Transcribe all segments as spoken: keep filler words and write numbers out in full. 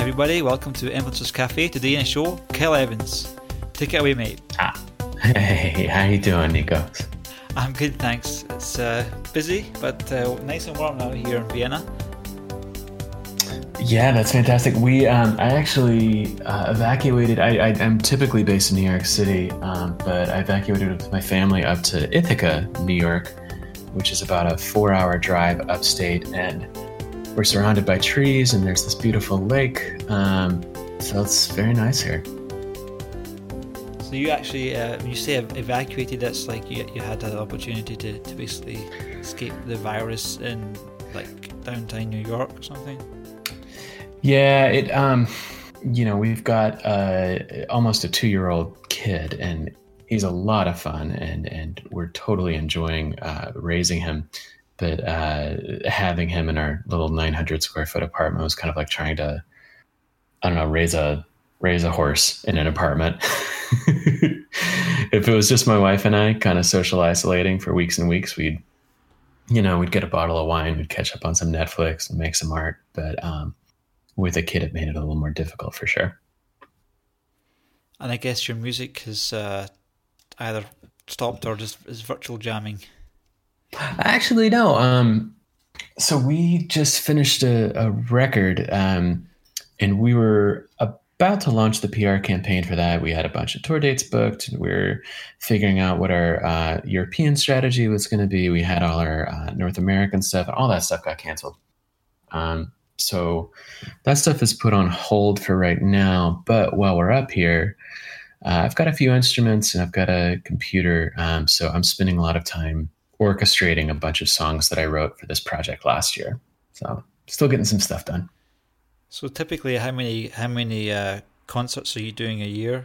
everybody. Welcome to Influencers Cafe. Today in the show, Kel Evans. Take it away, mate. Ah. Hey, how you doing, Nico? I'm good, thanks. It's uh, busy, but uh, nice and warm out here in Vienna. Yeah, that's fantastic. We, um, I actually uh, evacuated. I, I, I'm typically based in New York City, um, but I evacuated with my family up to Ithaca, New York, which is about a four-hour drive upstate, and we're surrounded by trees, and there's this beautiful lake. Um, so it's very nice here. So you actually, uh, when you say evacuated, that's like you you had an opportunity to, to basically escape the virus in like downtown New York or something? Yeah, it. Um, you know, we've got uh, almost a two-year-old kid, and he's a lot of fun, and and we're totally enjoying uh, raising him. But uh, having him in our little nine hundred square foot apartment was kind of like trying to, I don't know, raise a raise a horse in an apartment. If it was just my wife and I kind of social isolating for weeks and weeks, we'd, you know, we'd get a bottle of wine, we'd catch up on some Netflix and make some art. But um, with a kid, it made it a little more difficult for sure. And I guess your music has uh, either stopped or just is virtual jamming. Actually, no. Um, so we just finished a, a record, um, and we were about to launch the P R campaign for that. We had a bunch of tour dates booked, and we were figuring out what our uh, European strategy was going to be. We had all our uh, North American stuff, and all that stuff got canceled. Um, so that stuff is put on hold for right now. But while we're up here, uh, I've got a few instruments, and I've got a computer. Um, so I'm spending a lot of time orchestrating a bunch of songs that I wrote for this project last year. So still getting some stuff done. So typically how many how many uh, concerts are you doing a year?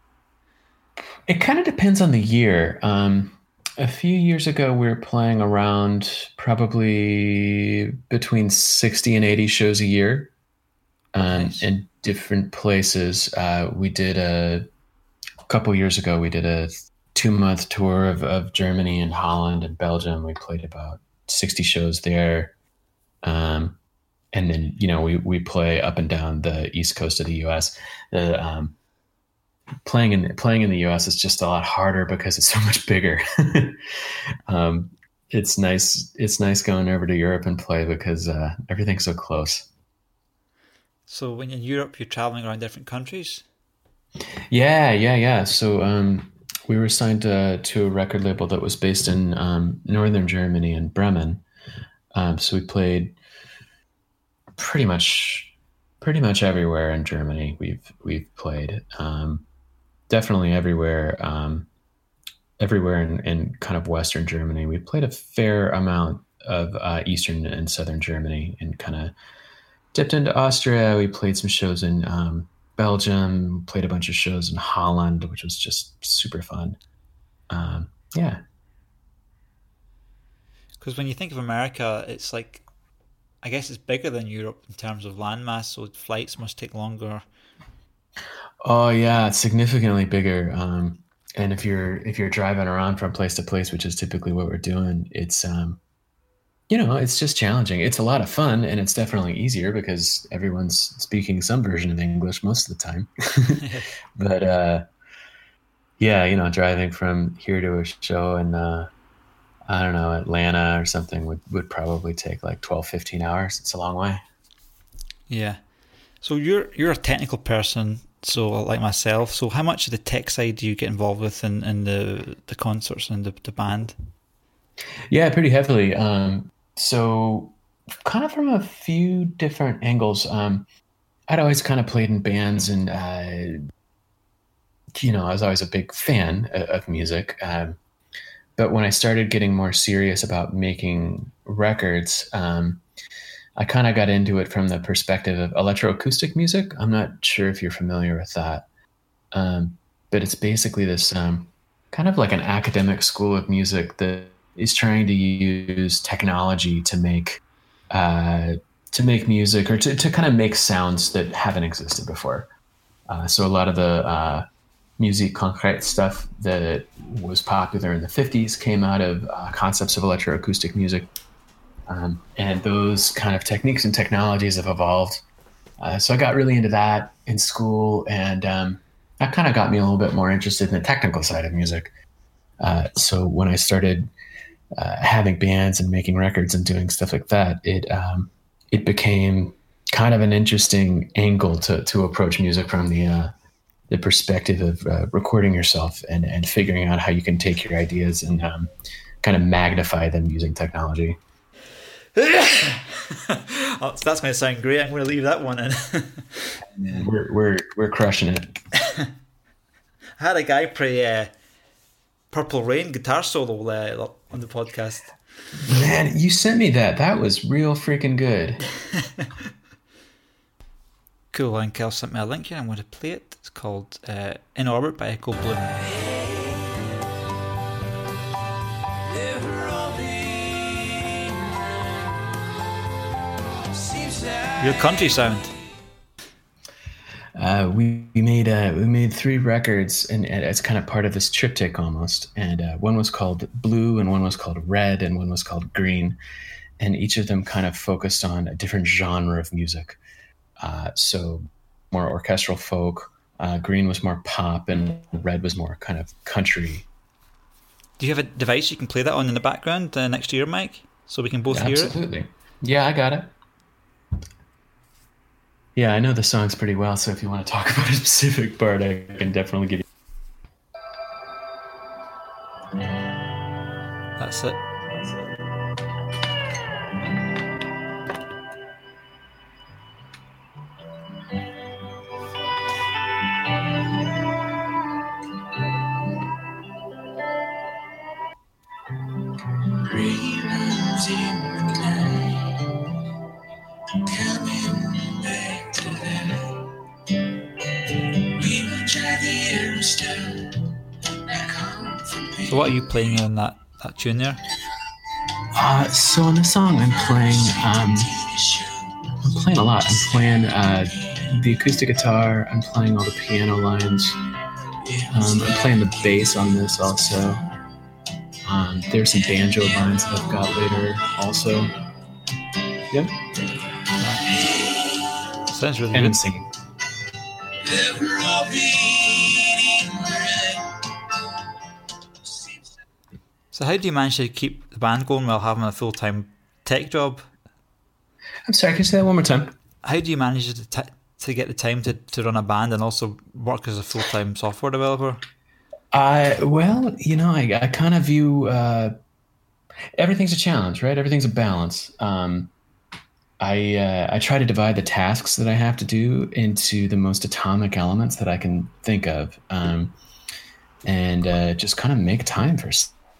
It kind of depends on the year. Um, a few years ago, we were playing around probably between sixty and eighty shows a year um, nice. in different places. Uh, we did a, a couple years ago, we did a two-month tour of, of Germany and Holland and Belgium. We played about sixty shows there. Um, and then, you know, we, we play up and down the East Coast of the U S. The, um, playing in playing in the U S is just a lot harder because it's so much bigger. um, it's nice. It's nice going over to Europe and play because uh, everything's so close. So when in Europe, you're traveling around different countries? Yeah, yeah, yeah. So, um, we were signed to, to a record label that was based in um, northern Germany in Bremen. Um, so we played pretty much pretty much everywhere in Germany. We've we've played um, definitely everywhere um, everywhere in, in kind of Western Germany. We played a fair amount of uh, Eastern and Southern Germany, and kind of dipped into Austria. We played some shows in um, Belgium, played a bunch of shows in Holland, which was just super fun. Um, yeah. Because when you think of America, it's like, I guess it's bigger than Europe in terms of landmass, so flights must take longer. Oh yeah, it's significantly bigger. Um, and if you're if you're driving around from place to place, which is typically what we're doing, it's um, you know, it's just challenging. It's a lot of fun, and it's definitely easier because everyone's speaking some version of English most of the time. But uh, yeah, you know, driving from here to a show in, uh, I don't know, Atlanta or something would, would probably take like twelve, fifteen hours. It's a long way. Yeah. So you're you're a technical person, so like myself. So how much of the tech side do you get involved with in, in the, the concerts and the, the band? Yeah, pretty heavily. Um, so kind of from a few different angles. Um, I'd always kind of played in bands, and, uh, you know, I was always a big fan of, of music. Um, but when I started getting more serious about making records, um, I kind of got into it from the perspective of electroacoustic music. I'm not sure if you're familiar with that. Um, but it's basically this um, kind of like an academic school of music that is trying to use technology to make uh, to make music, or to, to kind of make sounds that haven't existed before. Uh, so a lot of the uh, musique concrète stuff that was popular in the fifties came out of uh, concepts of electroacoustic music. Um, and those kind of techniques and technologies have evolved Uh, so I got really into that in school, and um, that kind of got me a little bit more interested in the technical side of music. Uh, so when I started uh, having bands and making records and doing stuff like that, it um, it became kind of an interesting angle to to approach music from the uh, the perspective of uh, recording yourself and and figuring out how you can take your ideas and um, kind of magnify them using technology. Oh, so that's going to sound great. I'm going to leave that one in. we're we're we're crushing it. I had a guy play uh, Purple Rain guitar solo uh, on the podcast. Man, you sent me that. That was real freaking good. Cool. And Kel sent me a link here. I'm going to play it. It's called uh, In Orbit by Echo Bloom. Real country sound. Uh, we, we made uh, we made three records, and, and it's kind of part of this triptych almost. And uh, one was called Blue, and one was called Red, and one was called Green. And each of them kind of focused on a different genre of music. Uh, so more orchestral folk. Uh, Green was more pop, and Red was more kind of country. Do you have a device you can play that on in the background uh, next to your mic, so we can both yeah, hear absolutely. it? Absolutely. Yeah, I got it. Yeah, I know the songs pretty well, so if you want to talk about a specific part, I can definitely give you. That's it. So what are you playing on that, that tune there? Uh, so on this song, I'm playing. Um, I'm playing a lot. I'm playing uh, the acoustic guitar. I'm playing all the piano lines. Um, I'm playing the bass on this also. Um, there's some banjo lines that I've got later also. Yep. Sounds really and good. I'm singing. So how do you manage to keep the band going while having a full-time tech job? I'm sorry, can you say that one more time? How do you manage to t- to get the time to, to run a band and also work as a full-time software developer? Uh, well, you know, I, I kind of view uh, everything's a challenge, right? Everything's a balance. Um, I uh, I try to divide the tasks that I have to do into the most atomic elements that I can think of, um, and uh, just kind of make time for.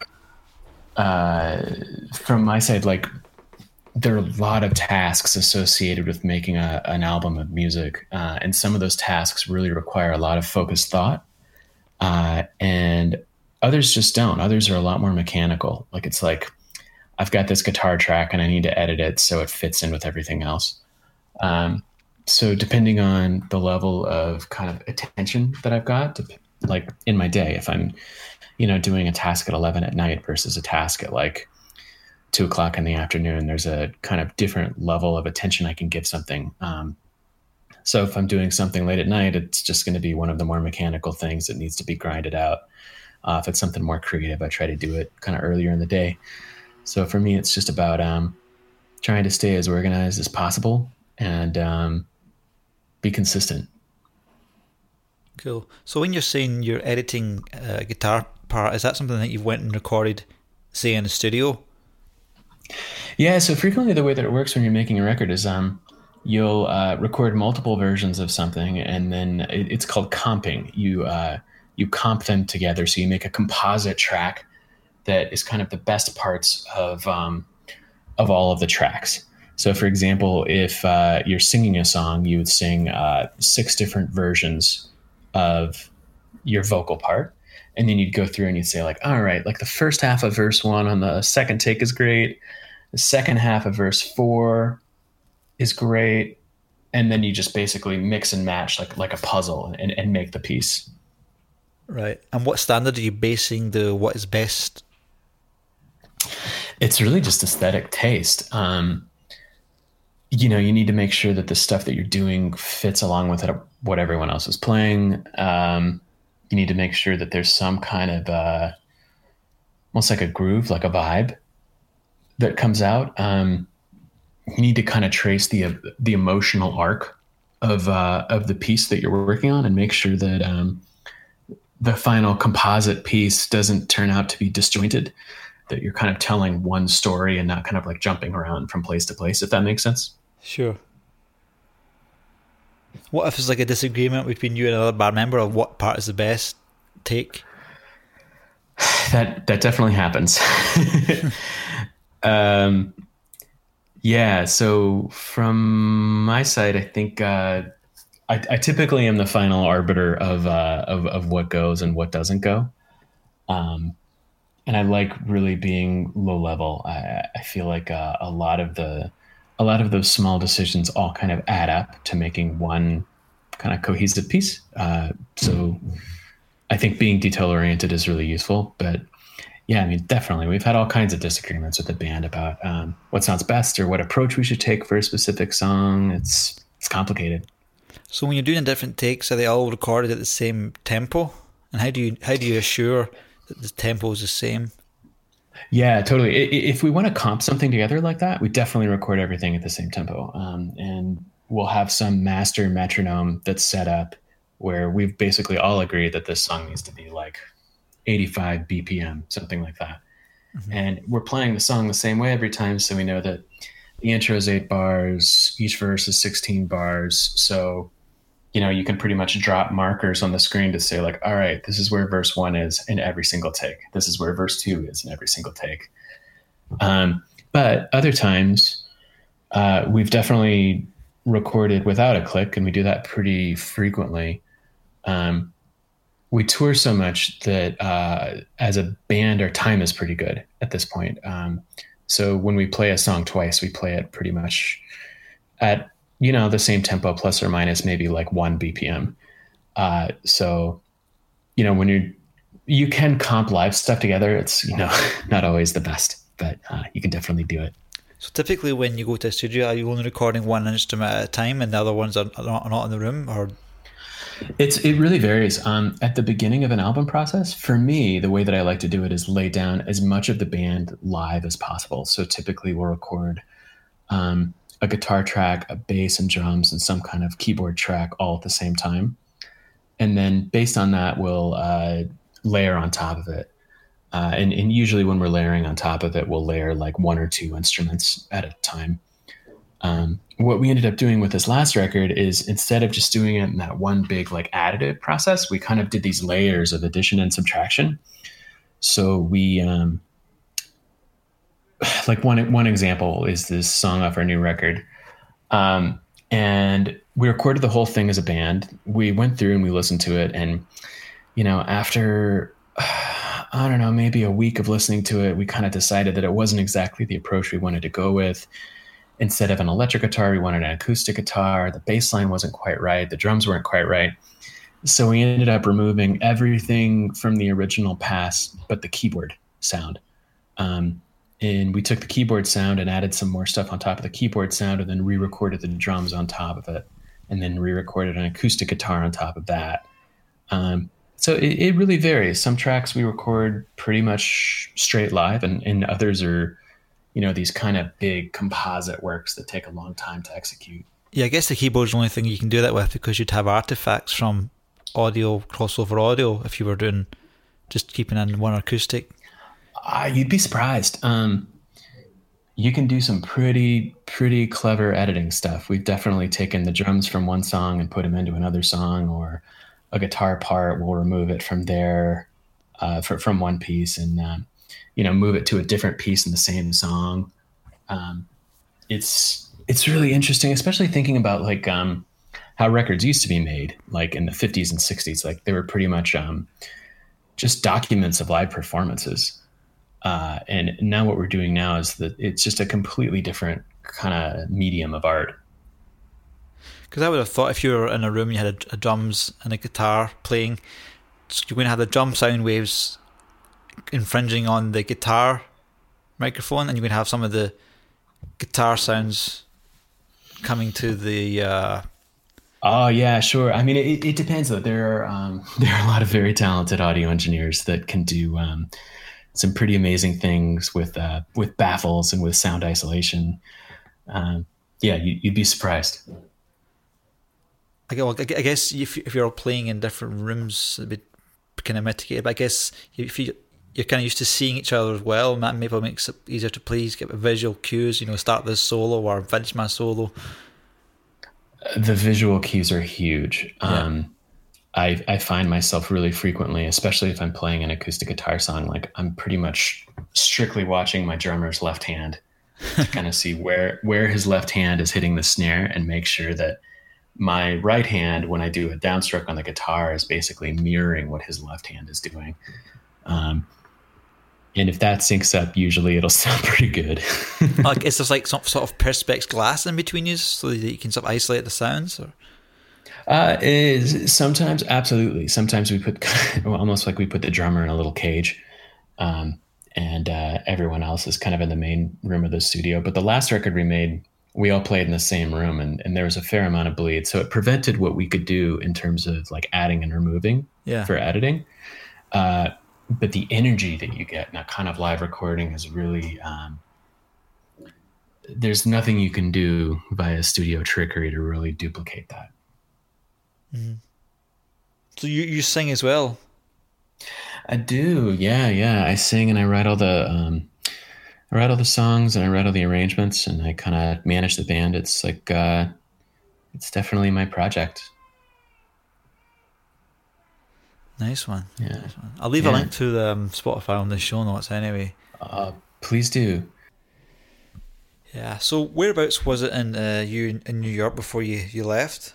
Uh, from my side, like there are a lot of tasks associated with making a, an album of music, uh, and some of those tasks really require a lot of focused thought, uh, and others just don't. Others are a lot more mechanical. Like it's like, I've got this guitar track and I need to edit it so it fits in with everything else. Um, so depending on the level of kind of attention that I've got, to, like in my day, if I'm, you know, doing a task at eleven at night versus a task at like two o'clock in the afternoon, there's a kind of different level of attention I can give something. Um, so if I'm doing something late at night, it's just going to be one of the more mechanical things that needs to be grinded out. Uh, if it's something more creative, I try to do it kind of earlier in the day. So for me, it's just about um, trying to stay as organized as possible and um, be consistent. Cool. So when you're saying you're editing a guitar part, is that something that you've went and recorded, say, in a studio? Yeah, so frequently the way that it works when you're making a record is um, you'll uh, record multiple versions of something, and then it, it's called comping. You uh, you comp them together, so you make a composite track that is kind of the best parts of um, of all of the tracks. So, for example, if uh, you're singing a song, you would sing uh, six different versions of your vocal part, and then you'd go through and you'd say, like, all right, like the first half of verse one on the second take is great. The second half of verse four is great. And then you just basically mix and match like like a puzzle and, and make the piece. Right. And what standard are you basing the what is best? It's really just aesthetic taste. Um, you know, you need to make sure that the stuff that you're doing fits along with it, what everyone else is playing. Um, you need to make sure that there's some kind of uh, almost like a groove, like a vibe that comes out. Um, you need to kind of trace the the emotional arc of uh, of the piece that you're working on, and make sure that um, the final composite piece doesn't turn out to be disjointed. That you're kind of telling one story and not kind of like jumping around from place to place. If that makes sense. Sure. What if it's like a disagreement between you and another band member of what part is the best take? That that definitely happens. um, yeah. So from my side, I think uh, I, I typically am the final arbiter of uh, of of what goes and what doesn't go. Um, and I like really being low level. I, I feel like uh, a lot of the a lot of those small decisions all kind of add up to making one kind of cohesive piece. Uh, so I think being detail oriented is really useful. But yeah, I mean, definitely, we've had all kinds of disagreements with the band about um, what sounds best or what approach we should take for a specific song. It's it's complicated. So when you're doing different takes, are they all recorded at the same tempo? And how do you how do you assure that the tempo is the same? Yeah, totally. If we want to comp something together like that, we definitely record everything at the same tempo. Um, and we'll have some master metronome that's set up where we've basically all agreed that this song needs to be like eighty-five B P M, something like that. Mm-hmm. And we're playing the song the same way every time. So we know that the intro is eight bars, each verse is sixteen bars. So, you know, you can pretty much drop markers on the screen to say like, all right, this is where verse one is in every single take. This is where verse two is in every single take. Um, but other times uh, we've definitely recorded without a click, and we do that pretty frequently. Um, we tour so much that uh, as a band, our time is pretty good at this point. Um, so when we play a song twice, we play it pretty much at, you know, the same tempo, plus or minus maybe like one B P M. Uh, so, you know, when you're, you can comp live stuff together. It's, you know, not always the best, but uh, you can definitely do it. So typically when you go to a studio, are you only recording one instrument at a time and the other ones are not, are not in the room? Or It's it really varies. Um, at the beginning of an album process, for me, the way that I like to do it is lay down as much of the band live as possible. So typically we'll record um, a guitar track, a bass and drums, and some kind of keyboard track all at the same time. And then based on that, we'll uh, layer on top of it. Uh, and, and usually when we're layering on top of it, we'll layer like one or two instruments at a time. Um, what we ended up doing with this last record is instead of just doing it in that one big like additive process, we kind of did these layers of addition and subtraction. So we, um, like one, one example is this song off our new record. Um, and we recorded the whole thing as a band. We went through and we listened to it. And, you know, after, I don't know, maybe a week of listening to it, we kind of decided that it wasn't exactly the approach we wanted to go with. Instead of an electric guitar, we wanted an acoustic guitar. The bass line wasn't quite right. The drums weren't quite right. So we ended up removing everything from the original pass, but the keyboard sound. Um, and we took the keyboard sound and added some more stuff on top of the keyboard sound, and then re-recorded the drums on top of it, and then re-recorded an acoustic guitar on top of that. Um, so it, it really varies. Some tracks we record pretty much straight live, and, and others are, you know, these kind of big composite works that take a long time to execute. Yeah, I guess the keyboard's the only thing you can do that with, because you'd have artifacts from audio, crossover audio, if you were doing just keeping in one acoustic. Uh, you'd be surprised. Um, you can do some pretty, pretty clever editing stuff. We've definitely taken the drums from one song and put them into another song, or a guitar part, we'll remove it from there, uh, for, from one piece, and um, you know, move it to a different piece in the same song. Um, it's it's really interesting, especially thinking about like um, how records used to be made, like in the fifties and sixties. Like they were pretty much um, just documents of live performances. Uh, and now what we're doing now is that it's just a completely different kind of medium of art. Because I would have thought if you were in a room, you had a, a drums and a guitar playing, you're going to have the drum sound waves infringing on the guitar microphone, and you're going to have some of the guitar sounds coming to the. Uh... Oh yeah, sure. I mean, it, it depends though. There are um, there are a lot of very talented audio engineers that can do um, some pretty amazing things with uh, with baffles and with sound isolation. Um, yeah, you, you'd be surprised. I guess if if you're playing in different rooms, it'd be kind of mitigated. But I guess if you you're kind of used to seeing each other as well, that maybe makes it easier to play. Get visual cues, you know, start this solo or finish my solo. The visual cues are huge. Yeah. Um, I I find myself really frequently, especially if I'm playing an acoustic guitar song, like I'm pretty much strictly watching my drummer's left hand to kind of see where where his left hand is hitting the snare and make sure that my right hand, when I do a downstroke on the guitar, is basically mirroring what his left hand is doing. Um, and if that syncs up, usually it'll sound pretty good. Like, is there like some sort of perspex glass in between you so that you can sort of isolate the sounds? Or? Uh, is sometimes, absolutely. Sometimes we put, almost like we put the drummer in a little cage, um, and uh, everyone else is kind of in the main room of the studio. But the last record we made, we all played in the same room, and, and there was a fair amount of bleed. So it prevented what we could do in terms of like adding and removing yeah. for editing. Uh, but the energy that you get in that kind of live recording is really, um, there's nothing you can do via studio trickery to really duplicate that. Mm-hmm. So you, you sing as well? I do. Yeah. Yeah. I sing and I write all the, um, I write all the songs and I write all the arrangements and I kind of manage the band. It's like, uh, it's definitely my project. Nice one. Yeah. Nice one. I'll leave yeah. a link to the um, Spotify on the show notes anyway. Uh, please do. Yeah. So whereabouts was it in uh, you in New York before you, you left?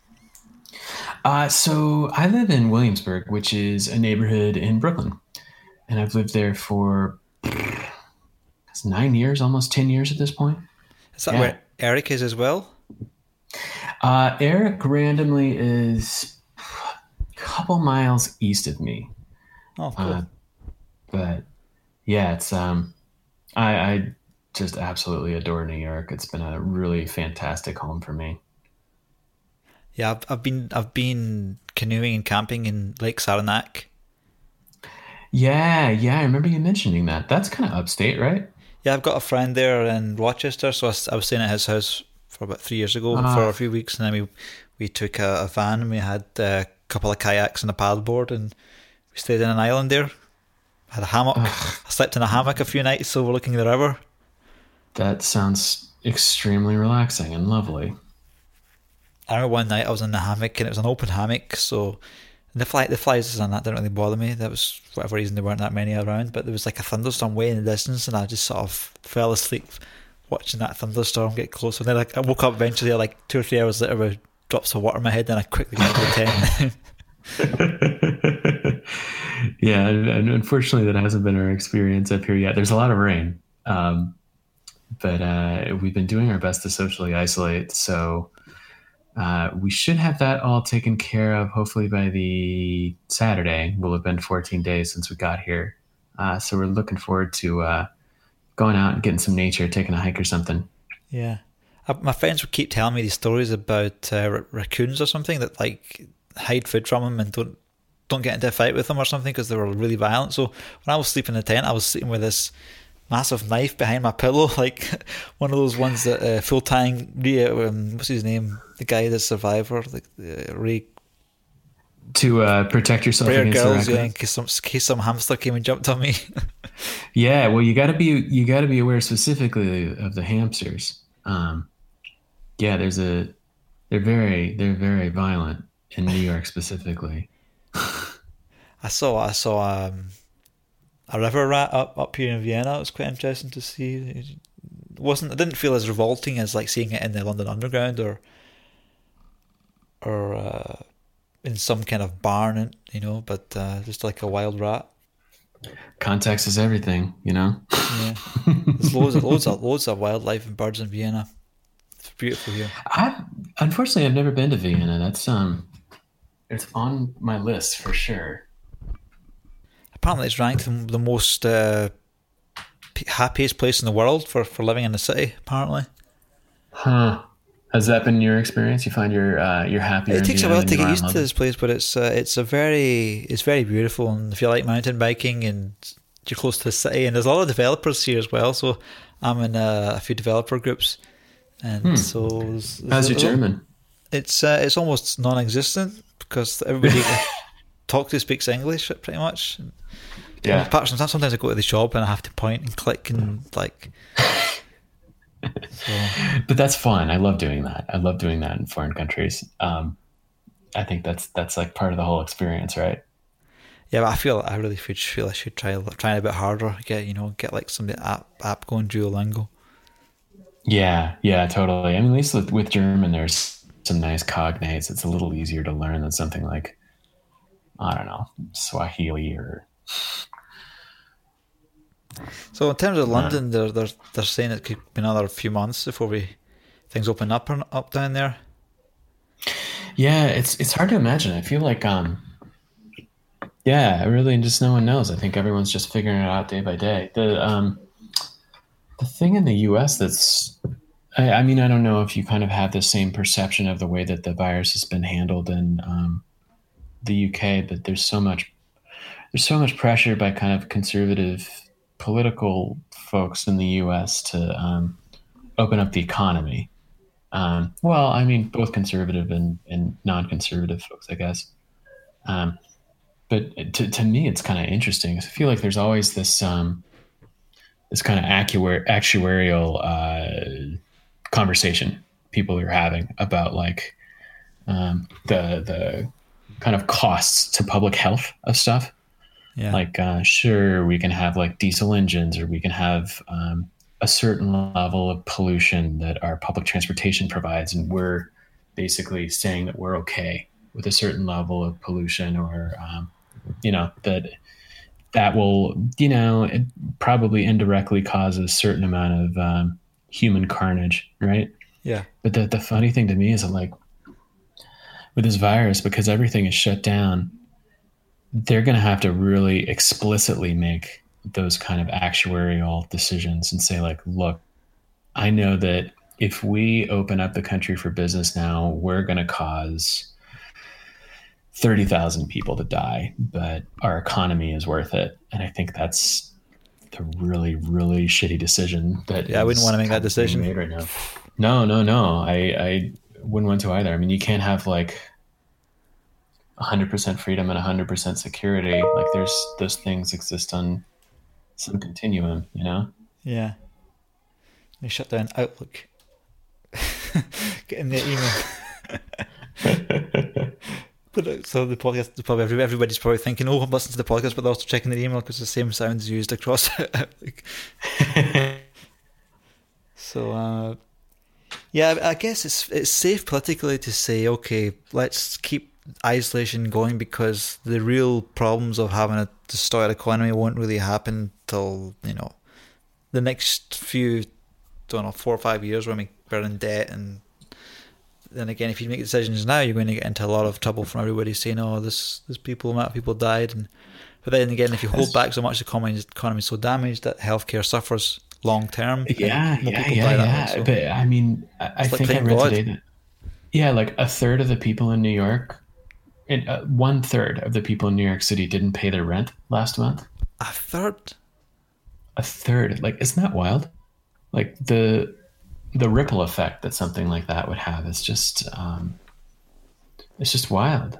Uh, so I live in Williamsburg, which is a neighborhood in Brooklyn. And I've lived there for it's nine years, almost ten years at this point. Is that yeah. where Eric is as well? Uh, Eric randomly is a couple miles east of me. Oh, cool. Uh, but yeah, it's um, I, I just absolutely adore New York. It's been a really fantastic home for me. Yeah, I've, I've been I've been canoeing and camping in Lake Saranac. Yeah, yeah, I remember you mentioning that. That's kind of upstate, right? Yeah, I've got a friend there in Rochester, so I, I was staying at his house for about three years ago uh, for a few weeks, and then we we took a, a van and we had a couple of kayaks and a paddleboard, and we stayed in an island there. I had a hammock. Uh, I slept in a hammock a few nights overlooking the river. That sounds extremely relaxing and lovely. I remember one night I was in the hammock and it was an open hammock, so the fly the flies and that didn't really bother me. That was for whatever reason there weren't that many around, but there was like a thunderstorm way in the distance, and I just sort of fell asleep watching that thunderstorm get closer. And then like, I woke up eventually, like two or three hours later, with drops of water in my head, and I quickly got to the tent. Yeah, and unfortunately, that hasn't been our experience up here yet. There's a lot of rain, um, but uh, we've been doing our best to socially isolate, so. Uh, we should have that all taken care of hopefully by the Saturday. Will have been fourteen days since we got here. Uh, so we're looking forward to uh, going out and getting some nature, taking a hike or something. Yeah. Uh, my friends would keep telling me these stories about uh, r- raccoons or something that like hide food from them and don't don't get into a fight with them or something because they were really violent. So when I was sleeping in the tent, I was sleeping with this massive knife behind my pillow, like one of those ones that uh, full time um, what's his name, the guy, the survivor, like uh, Ray, to uh, protect yourself Rare against girls, the yeah, in case some, in case some hamster came and jumped on me. Yeah, well, you got to be you got to be aware specifically of the hamsters. Um, yeah, there's a they're very they're very violent in New York specifically. I saw I saw. Um, A river rat up, up here in Vienna. It was quite interesting to see. It wasn't. It didn't feel as revolting as like seeing it in the London Underground or or uh, in some kind of barn, you know. But uh, just like a wild rat. Context is everything, you know. Yeah, there's loads of loads of loads of wildlife and birds in Vienna. It's beautiful here. I unfortunately I've never been to Vienna. That's um, it's on my list for sure. Apparently it's ranked the most uh, happiest place in the world for, for living in the city, apparently. Huh. Has that been your experience? You find you're uh, you're happier It in takes a Vienna while than to you get are in used to London? this place, but it's uh, it's a very it's very beautiful, and if you like mountain biking and you're close to the city, and there's a lot of developers here as well. So I'm in uh, a few developer groups, and Hmm. so there's, How's your there's a- German? it's uh, it's almost non-existent because everybody I talk to speaks English pretty much. The only Yeah. part- Sometimes I go to the shop and I have to point and click and like. So But that's fun. I love doing that. I love doing that in foreign countries. Um, I think that's that's like part of the whole experience, right? yeah, but I feel I really should feel I should try try a bit harder. Get you know get like some app app going Duolingo. Yeah, yeah, totally. I mean, at least with, with German, there's some nice cognates. It's a little easier to learn than something like, I don't know, Swahili or. So in terms of Uh, London, they're they're they're saying it could be another few months before we things open up and up down there. yeah, it's it's hard to imagine. I feel like, um, yeah, really, just no one knows. I think everyone's just figuring it out day by day. The um, the thing in the U S that's, I, I mean, I don't know if you kind of have the same perception of the way that the virus has been handled in um, the U K, but there's so much there's so much pressure by kind of conservative political folks in the U S to um, open up the economy. Um, well, I mean, both conservative and, and non-conservative folks, I guess. Um, but to, to me, it's kind of interesting. I feel like there's always this um, this kind of actuar- actuarial uh, conversation people are having about like um, the the kind of costs to public health of stuff. Yeah, Like, uh, sure, we can have like diesel engines, or we can have um, a certain level of pollution that our public transportation provides, and we're basically saying that we're okay with a certain level of pollution, or um, you know that that will, you know, it probably indirectly cause a certain amount of um, human carnage, right? yeah, But the the funny thing to me is that, like, with this virus, because everything is shut down, they're going to have to really explicitly make those kind of actuarial decisions and say, like, look, I know that if we open up the country for business now, we're going to cause thirty thousand people to die, but our economy is worth it. And I think that's the really, really shitty decision that yeah. I wouldn't want is to make that kind of being decision. made right now. No, no, no. I, I wouldn't want to either. I mean, you can't have like one hundred percent freedom and one hundred percent security. Like, there's those things exist on some continuum, you know? Yeah, they shut down Outlook. Get in the email. But, uh, so the podcast, the probably every- everybody's probably thinking, "Oh, I'm listening to the podcast," but they're also checking their email because the same sounds used across Outlook. So, uh, yeah, I guess it's it's safe politically to say, okay, let's keep isolation going because the real problems of having a destroyed economy won't really happen till, you know, the next few, don't know, four or five years when we're in debt. And then again, if you make decisions now, you're going to get into a lot of trouble from everybody saying, oh, this this people, amount of people died. And but then again, if you hold back so much, the economy economy is so damaged that healthcare suffers long term. Yeah, More yeah, people yeah, die that yeah. way, so But I mean, I, I it's like think I playing read God. today that, yeah, like a third of the people in New York, and uh, one third of the people in New York City didn't pay their rent last month. A third? A third. Like, isn't that wild? Like, the the ripple effect that something like that would have is just um, it's just wild.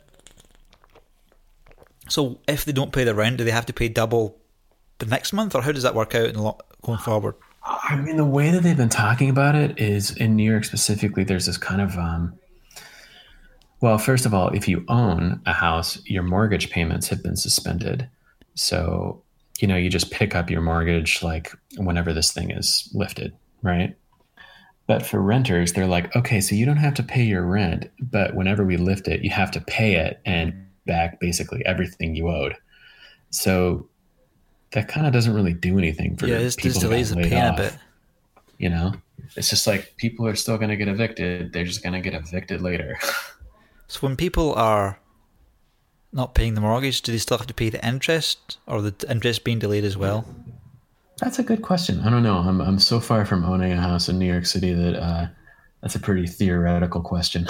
So if they don't pay the rent, do they have to pay double the next month, or how does that work out in lo- going forward? I mean, the way that they've been talking about it is in New York specifically. There's this kind of um, well, first of all, if you own a house, your mortgage payments have been suspended. So, you know, you just pick up your mortgage like whenever this thing is lifted, right? But for renters, they're like, okay, so you don't have to pay your rent, but whenever we lift it, you have to pay it and back basically everything you owed. So that kind of doesn't really do anything for Yeah, this, people this who delays got the laid pain a off. bit. You know, it's just like people are still going to get evicted. They're just going to get evicted later. So when people are not paying the mortgage, do they still have to pay the interest, or the interest being delayed as well? That's a good question. I don't know. I'm I'm so far from owning a house in New York City that uh, That's a pretty theoretical question.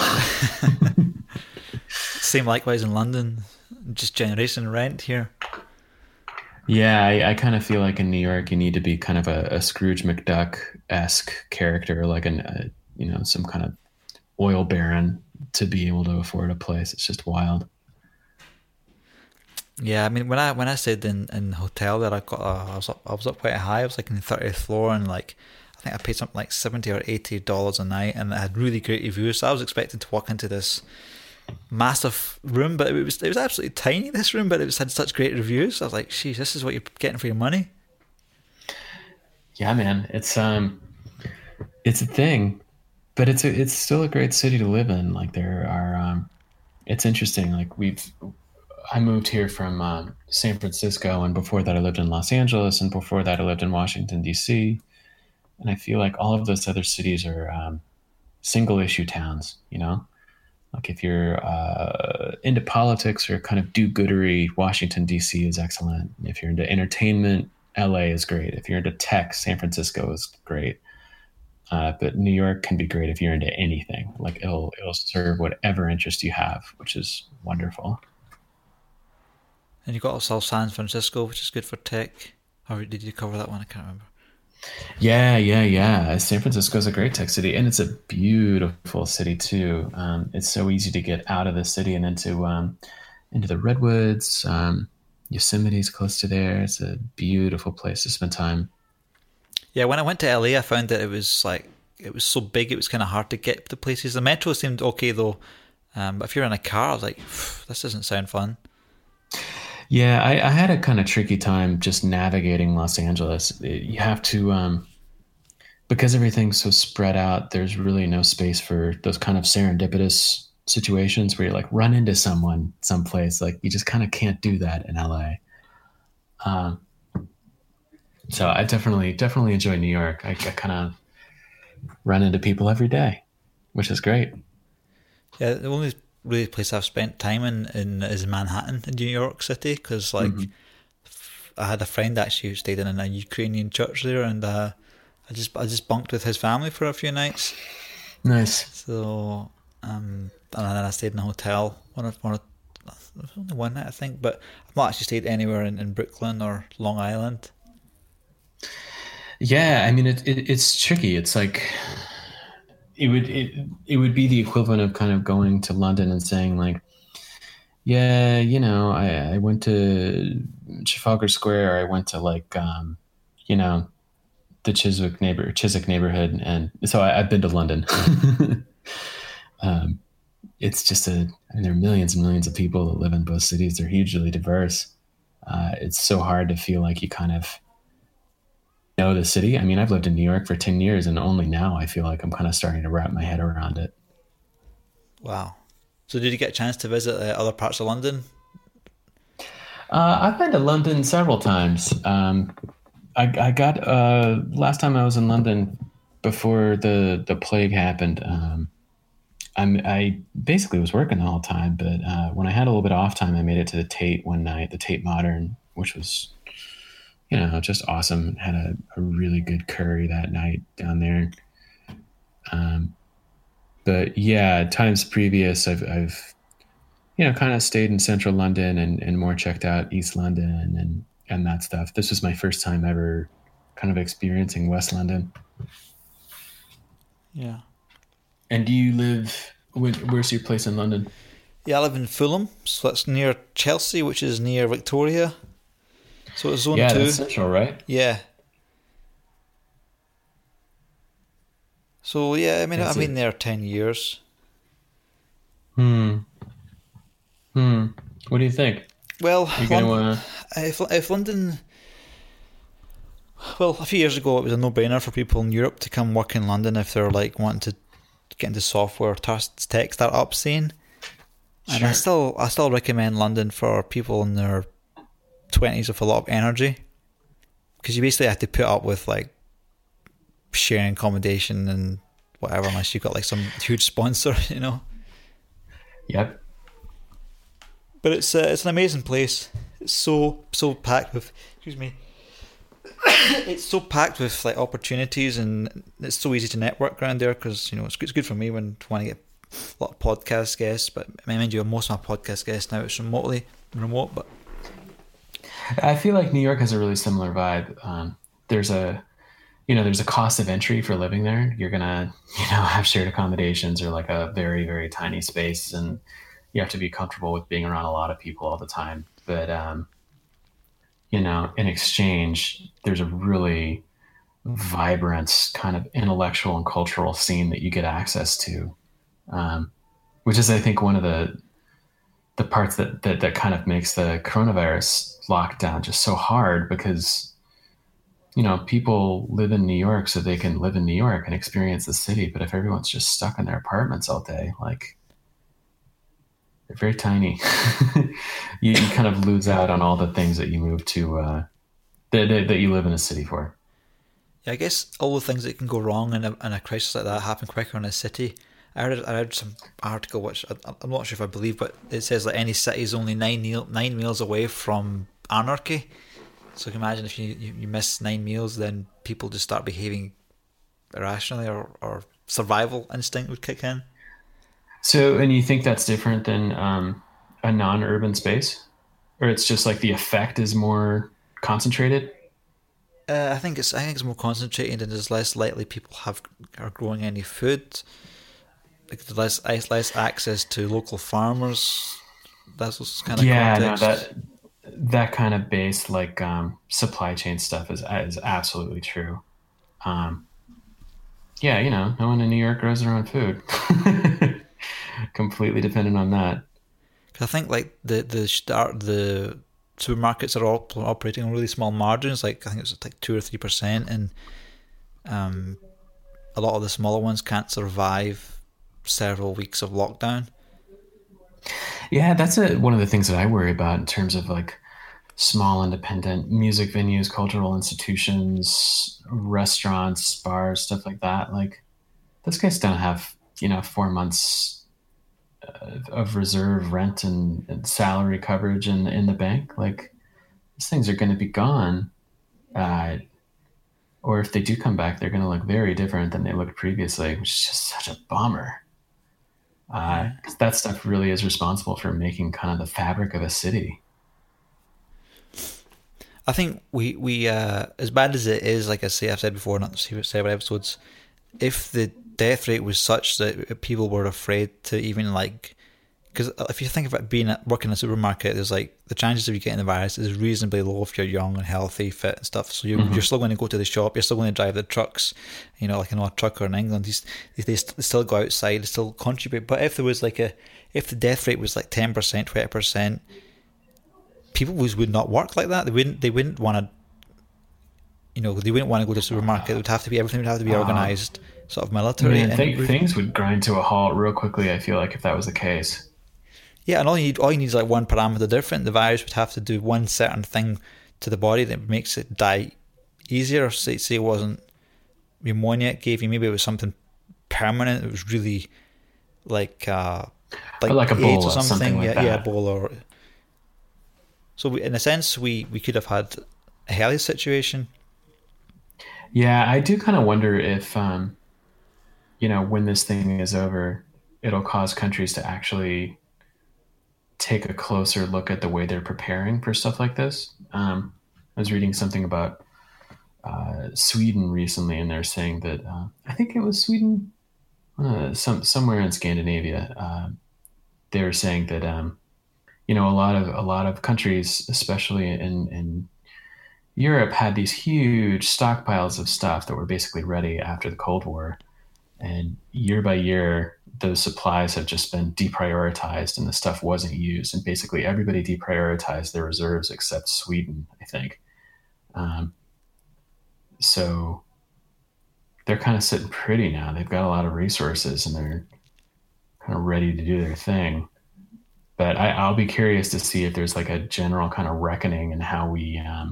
Same likewise in London, just generation rent here. Yeah, I, I kind of feel like in New York, you need to be kind of a, a Scrooge McDuck esque character, like an, a, you know, some kind of oil baron to be able to afford a place. It's just wild. Yeah, I mean when I when I stayed in in the hotel there, I got uh, I was up I was up quite high. I was like in the thirtieth floor, and like I think I paid something like seventy or eighty dollars a night, and it had really great reviews. So I was expecting to walk into this massive room, but it was it was absolutely tiny. This room, but it was had such great reviews. I was like, "Sheesh, this is what you're getting for your money." Yeah, man, it's um, it's a thing, but it's a, it's still a great city to live in. Like there are, um, it's interesting. Like we've, I moved here from um, San Francisco, and before that I lived in Los Angeles, and before that I lived in Washington D C. And I feel like all of those other cities are um, single issue towns. You know, like if you're uh, into politics or kind of do-goodery, Washington D C is excellent. If you're into entertainment, L A is great. If you're into tech, San Francisco is great. Uh, but New York can be great if you're into anything. Like it'll it'll serve whatever interest you have, which is wonderful. And you got also San Francisco, which is good for tech. Or did you cover that one? I can't remember. Yeah, yeah, yeah. San Francisco is a great tech city, and it's a beautiful city too. Um, it's so easy to get out of the city and into um, into the redwoods. Um, Yosemite's close to there. It's a beautiful place to spend time. Yeah, when I went to L A, I found that it was like it was so big, it was kind of hard to get to places. The metro seemed okay though, um, but if you're in a car, I was like, this doesn't sound fun. Yeah, I, I had a kind of tricky time just navigating Los Angeles. It- you have to, um, because everything's so spread out, there's really no space for those kind of serendipitous situations where you like run into someone someplace. Like you just kind of can't do that in L A. Um, so I definitely, definitely enjoy New York. I, I kind of run into people every day, which is great. Yeah, the only really place I've spent time in, in is Manhattan in New York City, because like Hmm. I had a friend actually who stayed in a Ukrainian church there, and uh, I just I just bunked with his family for a few nights. Nice. So um, and then I stayed in a hotel one of one of only one night I think, but I've not actually stayed anywhere in, in Brooklyn or Long Island. Yeah, I mean it, it it's tricky. It's like it would it, it would be the equivalent of kind of going to London and saying like, yeah, you know, I, I went to Trafalgar Square, or I went to like um, you know, the Chiswick neighbor Chiswick neighborhood, and so I, I've been to London. um, it's just a I mean, there are millions and millions of people that live in both cities. They're hugely diverse. Uh, it's so hard to feel like you kind of know the city. I mean, I've lived in New York for ten years, and only now I feel like I'm kind of starting to wrap my head around it. Wow. So did you get a chance to visit uh, other parts of London? Uh, I've been to London several times. Um, I, I got uh, last time I was in London before the the plague happened. Um, I'm, I basically was working the whole time, but uh, when I had a little bit of off time, I made it to the Tate one night, the Tate Modern, which was you know just awesome. Had a, a really good curry that night down there. Um, but yeah, times previous, I've, I've you know kind of stayed in central London and, and more checked out East London and and that stuff. This was my first time ever kind of experiencing West London. Yeah. And do you live? Where's your place in London? Yeah, I live in Fulham, so that's near Chelsea, which is near Victoria. So it's zone Yeah, two. that's central, right? Yeah. So yeah, I mean, That's I've been it. there ten years. Hmm. Hmm. What do you think? Well, You're gonna London, wanna? if, if London, well, a few years ago it was a no-brainer for people in Europe to come work in London if they're like wanting to get into software tech startup scene. And I Sure. still, I still recommend London for people in their twenties with a lot of energy, because you basically have to put up with like sharing accommodation and whatever, unless you've got like some huge sponsor, you know. Yep. But it's uh, it's an amazing place. It's so so packed with, excuse me, it's so packed with like opportunities, and it's so easy to network around there because you know it's good, it's good for me when I want to get a lot of podcast guests. But I mind you, most of my podcast guests now it's remotely remote. But I feel like New York has a really similar vibe. Um, there's a you know there's a cost of entry for living there. You're gonna you know have shared accommodations or like a very very tiny space, and you have to be comfortable with being around a lot of people all the time. But um, you know, in exchange, there's a really vibrant kind of intellectual and cultural scene that you get access to, um, which is, I think, one of the the parts that, that that kind of makes the coronavirus lockdown just so hard because you know people live in New York so they can live in New York and experience the city, but if everyone's just stuck in their apartments all day, like they're very tiny, you, you kind of lose out on all the things that you move to uh, that, that that you live in a city for. yeah, I guess all the things that can go wrong in a, in a crisis like that happen quicker in a city. I read, I read some article which I, I'm not sure if I believe, but it says that any city is only nine meal, nine meals away from anarchy. So you can imagine if you, you, you miss nine meals, then people just start behaving irrationally, or, or survival instinct would kick in. So, and you think that's different than um, a non-urban space, or it's just like the effect is more concentrated? Uh, I think it's I think it's more concentrated, and there's less likely people have are growing any food. Like there's less less access to local farmers. That's those kind of Yeah, no, context. that that kind of base like um, supply chain stuff is is absolutely true. Um, yeah, you know, no one in New York grows their own food. Completely dependent on that. Cause I think like the the start the supermarkets are all operating on really small margins. Like I think it's like two or three percent, and um, a lot of the smaller ones can't survive several weeks of lockdown. Yeah, that's a, one of the things that I worry about in terms of like small independent music venues, cultural institutions, restaurants, bars, stuff like that. Like those guys don't have, you know, four months uh, of reserve rent and, and salary coverage in in the bank. Like these things are going to be gone. Uh, or if they do come back, they're going to look very different than they looked previously, which is just such a bummer. Uh, Yeah. 'cause that stuff really is responsible for making kind of the fabric of a city. I think we we uh, as bad as it is, like I say, I've said before, not several episodes. If the death rate was such that people were afraid to even like, because if you think about being at, working in a supermarket, there's like the chances of you getting the virus is reasonably low if you're young and healthy, fit and stuff. So you're, Mm-hmm. you're still going to go to the shop, you're still going to drive the trucks, you know, like I know a trucker in England, he's, they, they still go outside, they still contribute. But if there was like a, if the death rate was like ten percent, twenty percent, people would not work like that. They wouldn't, they wouldn't want to, you know, they wouldn't want to go to the supermarket. It would have to be, everything would have to be Uh, organised, sort of military. Man, And it th- would, things would grind to a halt real quickly. I feel like if that was the case. yeah, and all you need, all you need is like one parameter different. The virus would have to do one certain thing to the body that makes it die easier. Say, say it wasn't pneumonia it gave you, maybe it was something permanent. It was really like uh, like Like AIDS or Ebola, something something. like Yeah, yeah, that. Ebola. Or, so we, in a sense, we we could have had a healthy situation. Yeah, I do kind of wonder if, um, you know, when this thing is over, it'll cause countries to actually take a closer look at the way they're preparing for stuff like this. Um, I was reading something about uh, Sweden recently, and they're saying that uh, I think it was Sweden, uh, some somewhere in Scandinavia. Uh, they were saying that um, you know a lot of a lot of countries, especially in in Europe, had these huge stockpiles of stuff that were basically ready after the Cold War. And year by year, those supplies have just been deprioritized and the stuff wasn't used. And basically, everybody deprioritized their reserves except Sweden, I think. Um, so they're kind of sitting pretty now. They've got a lot of resources and they're kind of ready to do their thing. But I, I'll be curious to see if there's like a general kind of reckoning in how we, um,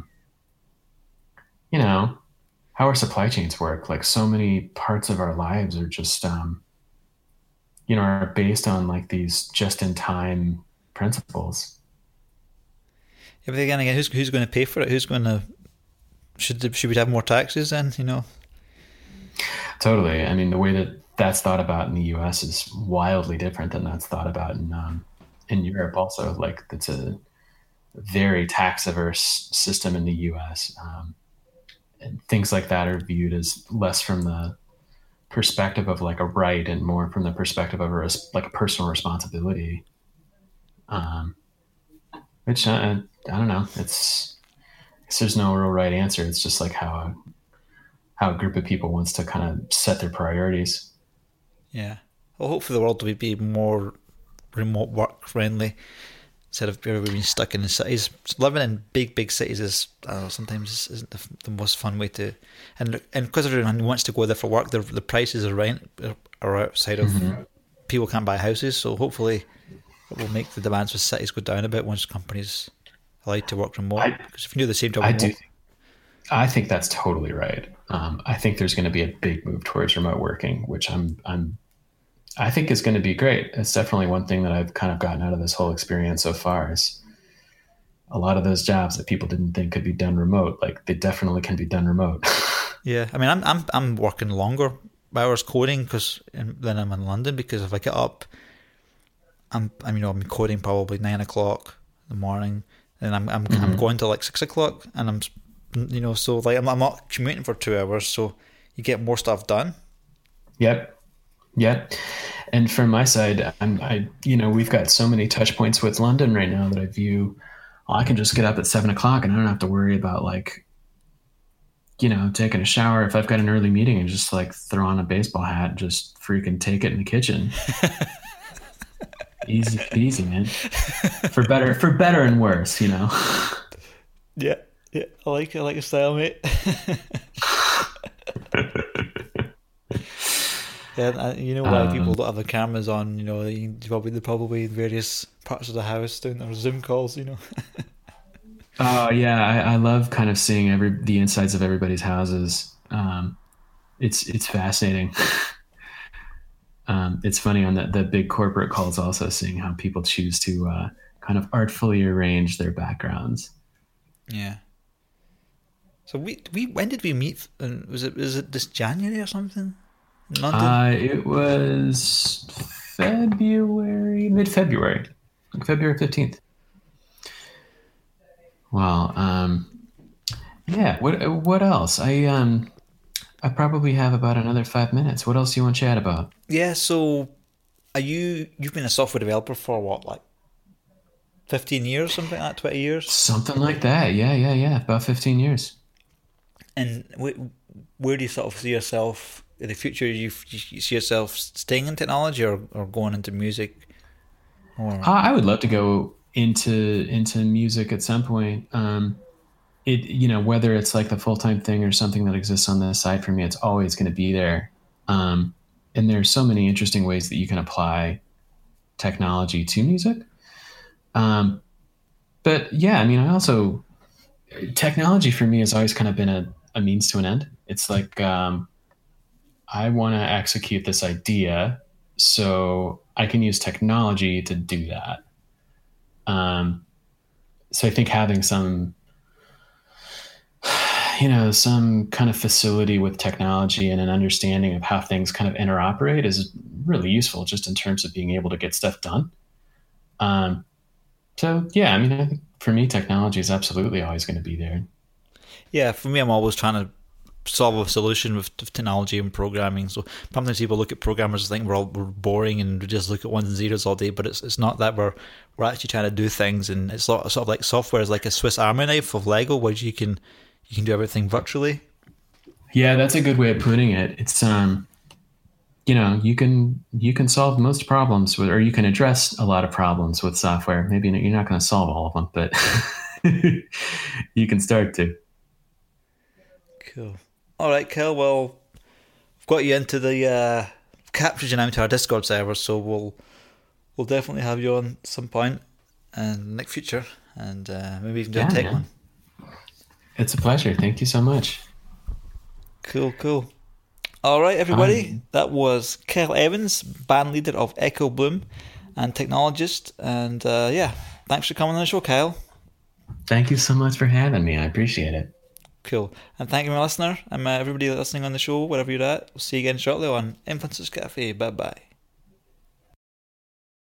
you know, how our supply chains work. Like so many parts of our lives are just, um, you know, are based on like these just in time principles. Yeah, but again, again, who's who's going to pay for it? Who's going to Should should we have more taxes then? You know. Totally. I mean, the way that that's thought about in the U S is wildly different than that's thought about in um, in Europe. Also, like it's a very tax averse system in the U S. Um, and things like that are viewed as less from the perspective of like a right and more from the perspective of a res- like a personal responsibility. Um, which uh, I don't know. It's there's no real right answer. It's just like how a, how a group of people wants to kind of set their priorities. Yeah. Well, hopefully the world will be more remote work friendly instead of everybody being stuck in the cities. Living in big, big cities is uh, sometimes isn't the, the most fun way to. And and because everyone wants to go there for work, the the prices of rent are outside of mm-hmm. people can't buy houses. So hopefully it will make the demands for cities go down a bit once companies allowed to work remote. Because if you do the same job, I remote, do. I think that's totally right. Um, I think there's going to be a big move towards remote working, which I'm I'm I think is going to be great. It's definitely one thing that I've kind of gotten out of this whole experience so far is a lot of those jobs that people didn't think could be done remote, like they definitely can be done remote. Yeah, I mean, I'm I'm I'm working longer hours coding because then I'm in London because if I get up, I'm I'm you know I'm coding probably nine o'clock in the morning, and I'm I'm mm-hmm. I'm going to like six o'clock, and I'm you know so like I'm I'm not commuting for two hours, so you get more stuff done. Yep. Yeah. And from my side, I'm, I, you know, we've got so many touch points with London right now that I view, well, I can just get up at seven o'clock and I don't have to worry about like, you know, taking a shower. If I've got an early meeting and just like throw on a baseball hat, and just freaking take it in the kitchen. easy, easy, man. For better, for better and worse, you know? Yeah. Yeah. I like it. I like your style, mate. Yeah, you know why um, people don't have the cameras on. You know, they probably they probably in various parts of the house doing their Zoom calls. You know. Oh uh, yeah, I, I love kind of seeing every the insides of everybody's houses. Um, it's it's fascinating. um, it's funny on the the big corporate calls also seeing how people choose to uh, kind of artfully arrange their backgrounds. Yeah. So we we when did we meet? And was it was it this January or something? London? Uh, it was February, mid-February, like February fifteenth. Wow. Um, yeah. What What else? I um, I probably have about another five minutes. What else do you want to chat about? Yeah. So, are you you've been a software developer for what, like fifteen years, something like that, twenty years? Something like that. Yeah, yeah, yeah. About fifteen years. And wh- where do you sort of see yourself in the future? You, you see yourself staying in technology or, or going into music? Or... Uh, I would love to go into into music at some point. Um, it you know whether it's like the full time thing or something that exists on the side for me, it's always going to be there. Um, and there's so many interesting ways that you can apply technology to music. Um, but yeah, I mean, I also technology for me has always kind of been a, a means to an end. It's like um, I want to execute this idea, so I can use technology to do that. Um, so I think having some, you know, some kind of facility with technology and an understanding of how things kind of interoperate is really useful just in terms of being able to get stuff done. Um, so yeah, I mean, I think for me, technology is absolutely always going to be there. Yeah, for me, I'm always trying to solve a solution with technology and programming. So sometimes people look at programmers and think we're all we're boring and we just look at ones and zeros all day, but it's it's not that. We're we're actually trying to do things, and it's sort of, sort of like software is like a Swiss Army knife of Lego, where you can you can do everything virtually. Yeah, that's a good way of putting it. It's um, you know, you can you can solve most problems with, or you can address a lot of problems with software. Maybe you're not going to solve all of them, but you can start to. Cool. All right, Kel. Well, I've got you into the uh, captured you now into our Discord server, so we'll we'll definitely have you on some point in the next future, and uh, maybe even do yeah, a tech man. one. It's a pleasure. Thank you so much. Cool, cool. All right, everybody. Um, that was Kel Evans, band leader of Echo Bloom and technologist, and uh, yeah, thanks for coming on the show, Kyle. Thank you so much for having me. I appreciate it. Cool. And thank you, my listener, and uh, everybody listening on the show, wherever you're at. We'll see you again shortly on Influencers Cafe. Bye bye.